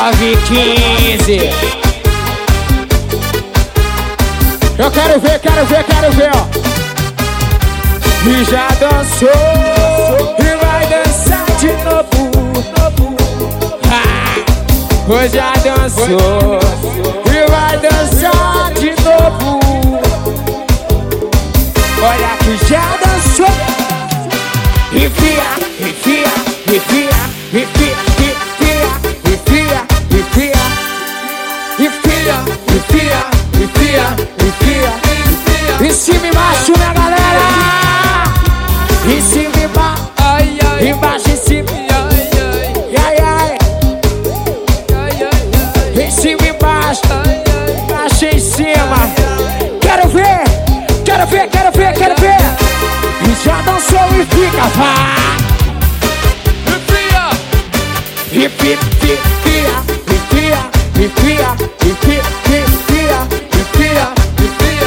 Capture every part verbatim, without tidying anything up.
nove quinze. Eu quero ver, quero ver, quero ver, ó. E já dançou e vai dançar de novo. Ah, hoje já dançou e vai dançar de novo. Olha que já dançou. Enfia, enfia, enfia, enfia, enfia, enfia, enfia, enfia, enfia, enfia, enfia, enfia. Em cima e embaixo, né, galera? Em cima e embaixo, ai, ai, embaixo e em cima, ai, ai, ai, ai, ai, em cima e embaixo, embaixo e em cima. Quero ver, quero ver, quero ver, quero ver. E já dançou e fica, vá. Enfia, enfia, enfia, enfia, enfia, enfia, enfia, enfia, enfia,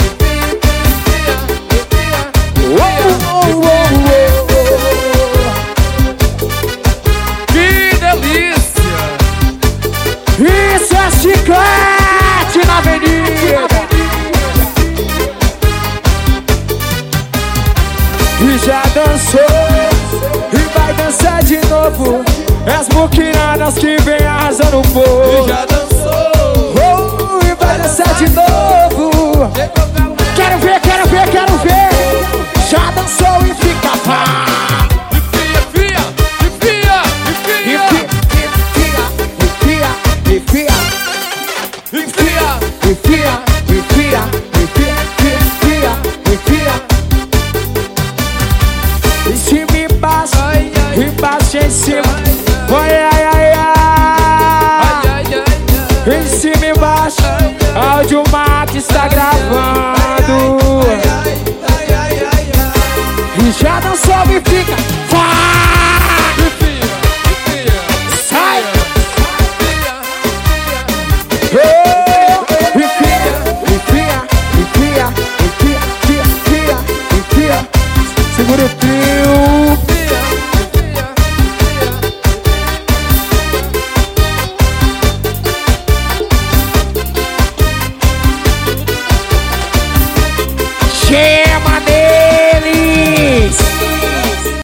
que delícia! Isso é chiclete na avenida. E já dançou e vai dançar de novo. As muquiranas que vem arrasando o povo. E já dançou oh, e vai dançar de novo. Quero ver, quero ver, quero ver. Já dançou e fica pá. Enfia, enfia, enfia, enfia, enfia, enfia, enfia, enfia, enfia, enfia, enfia, enfia. Em cima e embaixo, embaixo e em cima. Ai, ai, ai, ai. Em cima e embaixo, áudio mata, Instagram.